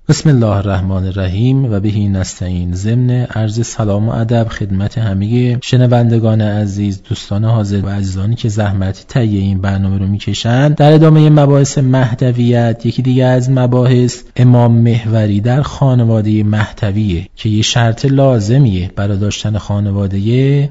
بسم الله الرحمن الرحیم و بهی نستعین. ضمن عرض سلام و ادب خدمت همه شنوندگان عزیز، دوستان حاضر و عزیزانی که زحمت تهیه این برنامه رو میکشن، در ادامه مباحث مهدویت، یکی دیگه از مباحث امام محوری در خانواده مهدویه که یه شرط لازمیه برای داشتن خانواده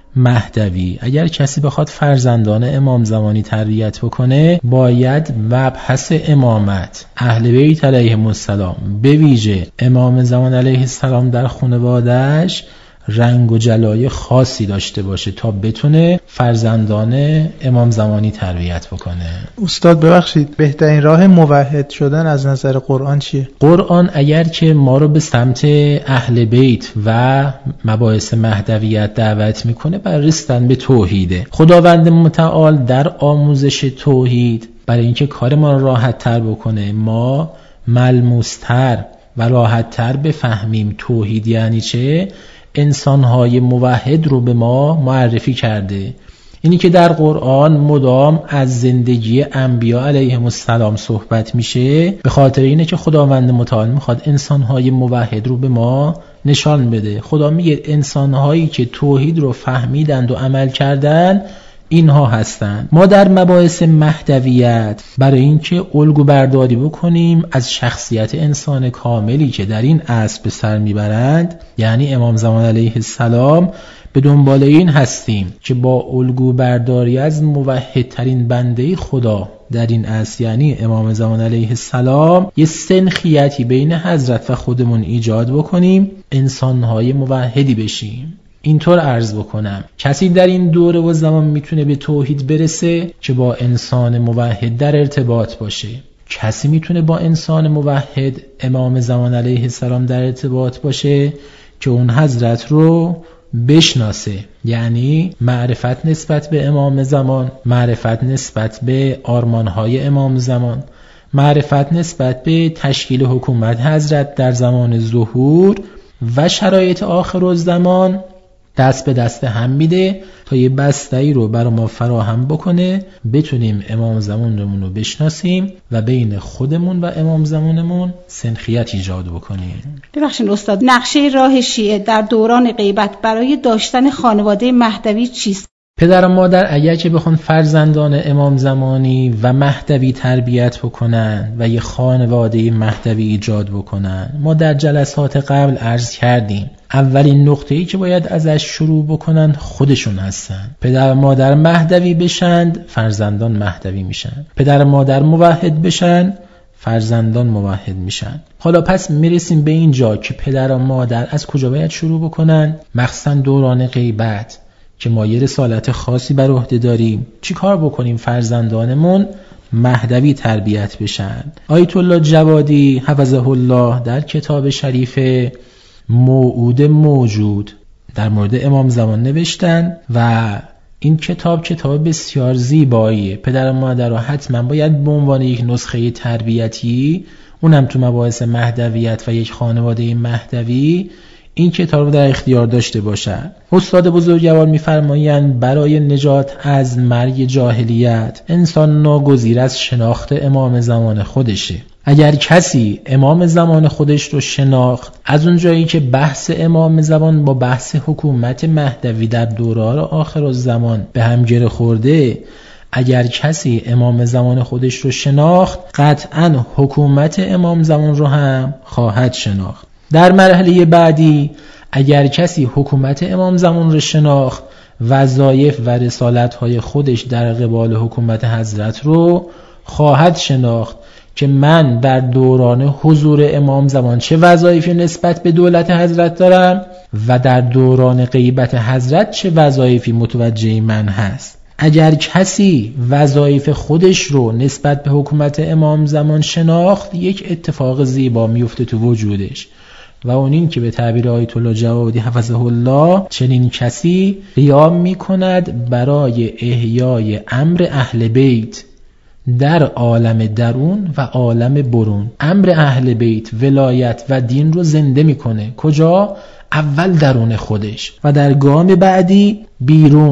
مهدوی. اگر کسی بخواد فرزندان امام زمانی تربیت بکنه، باید مبحث امامت اهل بیت علیهم السلام، به ویژه امام زمان علیه السلام در خانواده‌اش رنگ و جلای خاصی داشته باشه تا بتونه فرزندان امام زمانی تربیت بکنه. استاد ببخشید، بهترین راه موحد شدن از نظر قرآن چیه؟ قرآن اگر که ما رو به سمت اهل بیت و مباحث مهدویت دعوت میکنه، برای رسیدن به توحیده. خداوند متعال در آموزش توحید برای اینکه کار ما رو راحت تر بکنه، ما ملموستر و راحت تر بفهمیم توحید یعنی چه، انسان‌های موحد رو به ما معرفی کرده. اینی که در قرآن مدام از زندگی انبیا علیهم السلام صحبت میشه، به خاطر اینه که خداوند متعال میخواد انسان‌های موحد رو به ما نشان بده. خدا میگه انسان‌هایی که توحید رو فهمیدند و عمل کردن، اینها هستند. ما در مباحث مهدویت برای اینکه الگو برداری بکنیم از شخصیت انسان کاملی که در این عصر به سر میبرند، یعنی امام زمان علیه السلام، به دنبال این هستیم که با الگو برداری از موحدترین بنده خدا در این عصر، یعنی امام زمان علیه السلام، یه سنخیتی بین حضرت و خودمون ایجاد بکنیم، انسانهای موحدی بشیم. اینطور عرض بکنم، کسی در این دوره و زمان میتونه به توحید برسه که با انسان موحد در ارتباط باشه. کسی میتونه با انسان موحد امام زمان علیه السلام در ارتباط باشه که اون حضرت رو بشناسه، یعنی معرفت نسبت به امام زمان، معرفت نسبت به آرمانهای امام زمان، معرفت نسبت به تشکیل حکومت حضرت در زمان ظهور و شرایط آخرالزمان دست به دست هم میده تا یه بسته‌ای رو برای ما فراهم بکنه، بتونیم امام زمانمون رو بشناسیم و بین خودمون و امام زمانمون سنخیت ایجاد بکنیم. ببخشید استاد، نقشه راه شیعه در دوران غیبت برای داشتن خانواده مهدوی چیست؟ پدر و مادر اگر که بخون فرزندان امام زمانی و مهدوی تربیت بکنن و یه خانواده مهدوی ایجاد بکنن، ما در جلسات قبل عرض کردیم اولین نقطه‌ای که باید ازش شروع بکنن خودشون هستن. پدر و مادر مهدوی بشند، فرزندان مهدوی میشن. پدر و مادر موحد بشن، فرزندان موحد میشن. حالا پس میرسیم به اینجا که پدر و مادر از کجا باید شروع بکنن؟ مخصوصا دوران غیبت که ما یه رسالت خاصی بر عهده داریم، چی کار بکنیم فرزندانمون مهدوی تربیت بشن. آیت الله جوادی حفظه الله در کتاب شریف موعود موجود در مورد امام زمان نوشتن و این کتاب بسیار زیباییه. پدر و مادر رو حتما باید به عنوان یک نسخه تربیتی، اونم تو مباحث مهدویت و یک خانواده مهدوی، این کتاب رو در اختیار داشته باشن. استاد بزرگوار می‌فرمایند برای نجات از مرگ جاهلیت انسان ناگزیر از شناخت امام زمان خودشه. اگر کسی امام زمان خودش رو شناخت، از اون جایی که بحث امام زمان با بحث حکومت مهدوی در دوران آخرالزمان به هم گره خورده، اگر کسی امام زمان خودش رو شناخت، قطعاً حکومت امام زمان رو هم خواهد شناخت. در مرحله بعدی اگر کسی حکومت امام زمان رو شناخت، وظایف و رسالت‌های خودش در قبال حکومت حضرت رو خواهد شناخت که من در دوران حضور امام زمان چه وظایفی نسبت به دولت حضرت دارم و در دوران غیبت حضرت چه وظایفی متوجه من هست. اگر کسی وظایف خودش رو نسبت به حکومت امام زمان شناخت، یک اتفاق زیبا میفته تو وجودش و اون این که به تعبیر آیت الله جوادی حفظه الله، چنین کسی قیام میکند برای احیای امر اهل بیت در عالم درون و عالم برون. امر اهل بیت، ولایت و دین رو زنده میکنه. کجا؟ اول درون خودش و در گام بعدی بیرون،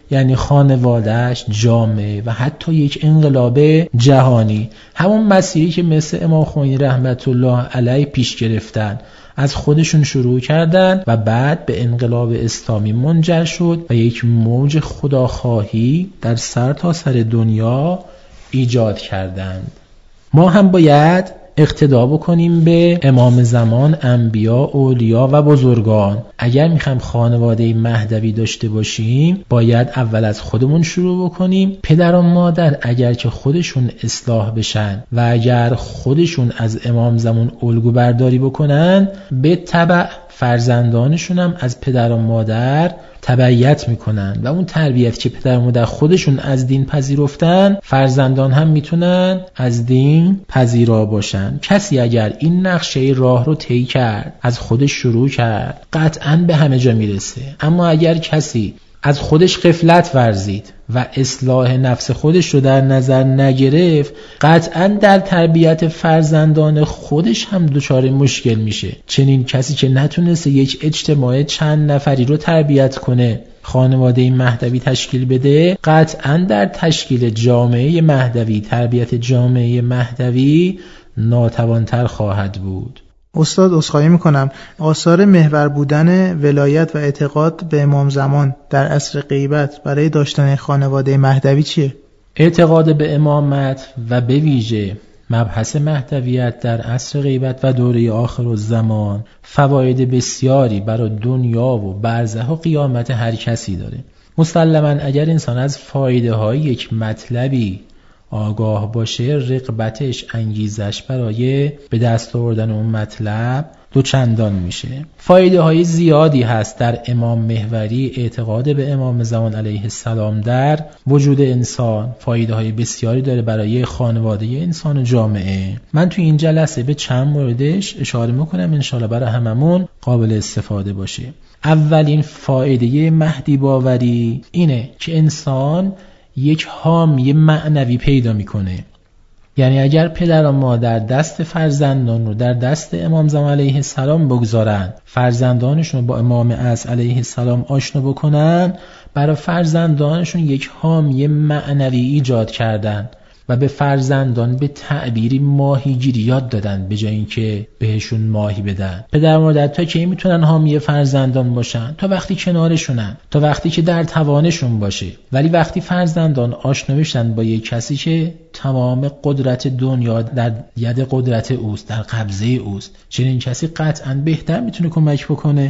یعنی خانوادهش، جامعه و حتی یک انقلاب جهانی. همون مسیری که مثل امام خمینی رحمت الله علیه پیش گرفتن، از خودشون شروع کردن و بعد به انقلاب اسلامی منجر شد و یک موج خداخواهی در سرتاسر دنیا ایجاد کردند. ما هم باید اقتدا بکنیم به امام زمان، انبیا، اولیا و بزرگان. اگر میخوایم خانواده مهدوی داشته باشیم باید اول از خودمون شروع بکنیم. پدر و مادر اگر که خودشون اصلاح بشن و اگر خودشون از امام زمان الگو برداری بکنن، به تبع فرزندانشون هم از پدر و مادر تبعیت میکنن و اون تربیت که پدر و مادر خودشون از دین پذیرفتن، فرزندان هم میتونن از دین پذیرا باشن. کسی اگر این نقشه راه رو طی کرد، از خودش شروع کرد، قطعاً به همه جا میرسه. اما اگر کسی از خودش غفلت ورزید و اصلاح نفس خودش رو در نظر نگرفت، قطعاً در تربیت فرزندان خودش هم دچار مشکل میشه. چنین کسی که نتونسته یک اجتماع چند نفری رو تربیت کنه، خانواده مهدوی تشکیل بده، قطعاً در تشکیل جامعه مهدوی، تربیت جامعه مهدوی ناتوانتر خواهد بود. استاد عذرخواهی میکنم، آثار محور بودن ولایت و اعتقاد به امام زمان در عصر غیبت برای داشتن خانواده مهدوی چیه؟ اعتقاد به امامت و به ویژه مبحث مهدویت در عصر غیبت و دوره آخرالزمان فواید بسیاری برای دنیا و برزخ و قیامت هر کسی داره. مسلماً اگر انسان از فایده های یک مطلبی آگاه باشه، رغبتش، انگیزش برای به دست آوردن اون مطلب دوچندان میشه. فایده های زیادی هست در امام محوری، اعتقاد به امام زمان علیه السلام در وجود انسان. فایده های بسیاری داره برای خانواده انسان و جامعه. من توی این جلسه به چند موردش اشاره میکنم، انشالله برای هممون قابل استفاده باشه. اولین فایده مهدی باوری اینه که انسان یک حامی معنوی پیدا میکنه. یعنی اگر پدر و مادر دست فرزندان رو در دست امام زمان علیه السلام بگذارن، فرزندانشون رو با امام عصر علیه السلام آشنا بکنن، برای فرزندانشون یک حامی معنوی ایجاد کردن و به فرزندان به تعبیری ماهیگیری یاد دادن به جای اینکه بهشون ماهی بدن. پدر و مادر تا کی میتونن حامی فرزندان باشن؟ تا وقتی کنارشونن، تا وقتی که در توانشون باشه. ولی وقتی فرزندان آشنا بشن با یک کسی که تمام قدرت دنیا در ید قدرت اوست، در قبضه اوست، چنین کسی قطعاً بهتر میتونه کمک بکنه.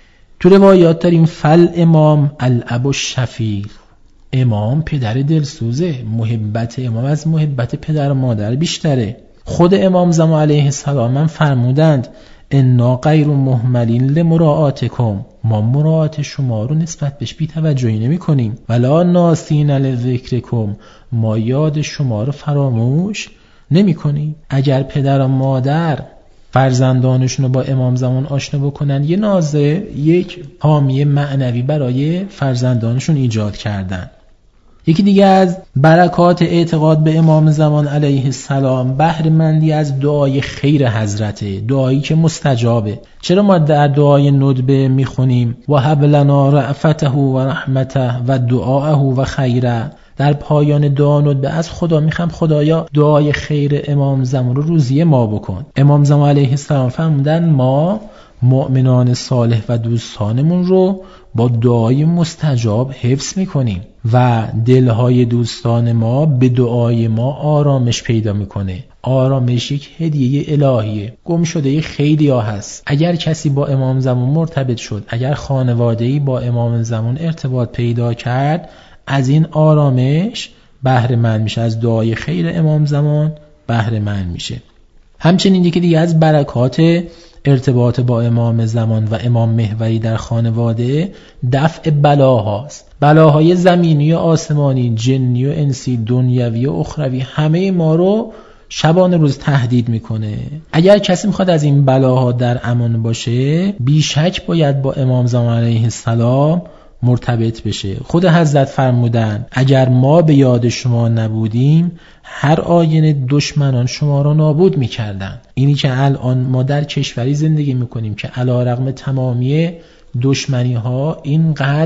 تو روایات داریم فل امام الاب الشفیق، امام پدر دلسوزه، محبت امام از محبت پدر و مادر بیشتره. خود امام زمان علیه السلام هم فرمودند انا غیر مهملین لمراعاتکم، ما مراعات شما رو نسبت بهش بی توجهی نمی کنیم، ولا ناسین لذکرکم، ما یاد شما رو فراموش نمی کنیم. اگر پدر و مادر فرزندانشون رو با امام زمان آشنا بکنن، یه نازه، یک حامی معنوی برای فرزندانشون ایجاد کردن. یکی دیگه از برکات اعتقاد به امام زمان علیه السلام بهره مندی از دعای خیر حضرته، دعایی که مستجابه. چرا ما در دعای ندبه میخونیم و هب لنا رأفته و رحمته و دعاءه و خیره؟ در پایان دعا ندبه از خدا میخوام خدایا دعای خیر امام زمان رو روزی ما بکن. امام زمان علیه السلام فرمودن ما مؤمنان صالح و دوستانمون رو با دعای مستجاب حفظ میکنیم و دلهای دوستان ما به دعای ما آرامش پیدا میکنه. آرامش یک هدیه الهیه، گم شده خیلی ها هست. اگر کسی با امام زمان مرتبط شد، اگر خانواده‌ای با امام زمان ارتباط پیدا کرد، از این آرامش بهره مند میشه، از دعای خیر امام زمان بهره مند میشه. همچنین یکی دیگه از برکات ارتباط با امام زمان و امام محوری در خانواده دفع بلاهاست. بلاهای زمینی و آسمانی، جنی و انسی، دنیوی و اخروی، همه ما رو شبانه روز تهدید میکنه. اگر کسی میخواد از این بلاها در امان باشه، بیشک باید با امام زمان علیه السلام مرتبط بشه. خود حضرت فرمودن اگر ما به یاد شما نبودیم، هر آینه دشمنان شما را نابود میکردن. اینی که الان ما در کشوری زندگی میکنیم که علی رغم تمامی دشمنی ها اینقدر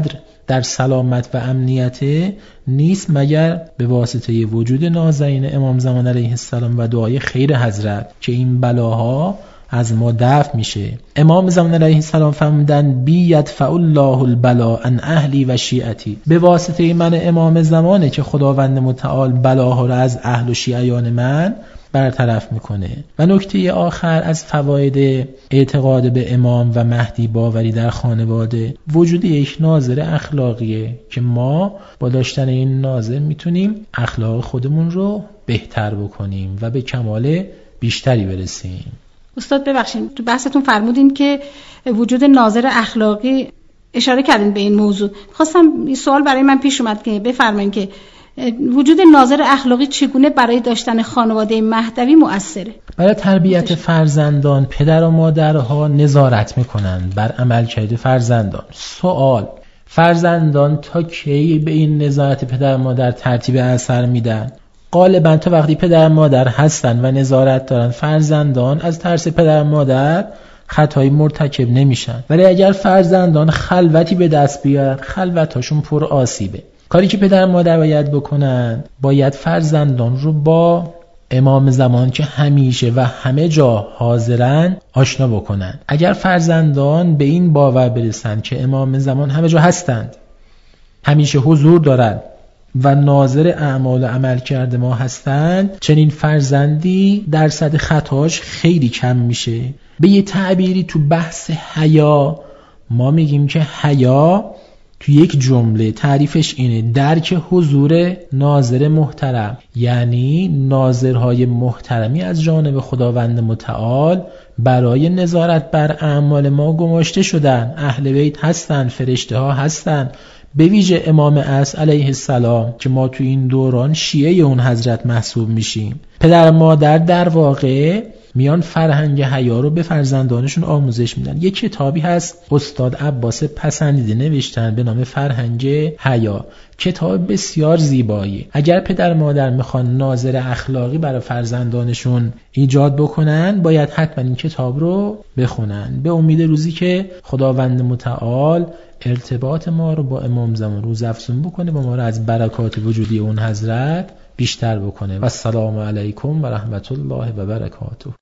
در سلامت و امنیت نیست مگر به واسطه وجود نازنین امام زمان علیه السلام و دعای خیر حضرت که این بلاها از ما دفع میشه. امام زمان علیه السلام فرمودن بی یدفع الله البلا عن اهلی و شیعتی، به واسطه من امام زمانه که خداوند متعال بلاها را از اهل و شیعیان من برطرف میکنه. و نکته آخر از فواید اعتقاد به امام و مهدی باوری در خانواده، وجود یک ناظر اخلاقیه که ما با داشتن این ناظر میتونیم اخلاق خودمون رو بهتر بکنیم و به کمال بیشتری برسیم. استاد ببخشید، تو بحثتون فرمودین که وجود ناظر اخلاقی، اشاره کردین به این موضوع. خواستم این سوال برای من پیش اومد که بفرمایید که وجود ناظر اخلاقی چگونه برای داشتن خانواده مهدوی مؤثره؟ برای تربیت فرزندان پدر و مادرها نظارت میکنن بر عملکرد فرزندان. سوال: فرزندان تا کی به این نظارت پدر و مادر ترتیب اثر میدن؟ غالبا تا وقتی پدر و مادر هستن و نظارت دارن، فرزندان از ترس پدر و مادر خطایی مرتکب نمیشن. ولی اگر فرزندان خلوتی به دست بیارن، خلوتاشون پر آسیبه. کاری که پدر و مادر باید بکنن، باید فرزندان رو با امام زمان که همیشه و همه جا حاضرن آشنا بکنن. اگر فرزندان به این باور برسن که امام زمان همه جا هستند، همیشه حضور دارن و ناظر اعمال و عمل کرده ما هستند، چنین فرزندی درصد خطاش خیلی کم میشه. به یه تعبیری تو بحث حیا ما میگیم که حیا تو یک جمله تعریفش اینه: درک حضور ناظر محترم، یعنی ناظرهای محترمی از جانب خداوند متعال برای نظارت بر اعمال ما گماشته شدن. اهل بیت هستن، فرشته ها هستن، به ویژه امام اصل علیه السلام که ما تو این دوران شیعه اون حضرت محسوب میشیم. پدر مادر در واقع میان فرهنگ حیا رو به فرزندانشون آموزش میدن. یک کتابی هست استاد عباس پسندیده نوشتن به نام فرهنگ حیا، کتاب بسیار زیبایی. اگر پدر مادر میخوان ناظر اخلاقی برای فرزندانشون ایجاد بکنن، باید حتما این کتاب رو بخونن، به امید روزی که خداوند متعال ارتباط ما رو با امام زمان روزافزون بکنه و ما رو از برکات وجودی اون حضرت بیشتر بکنه. و السلام علیکم و رحمت الله و برکاته.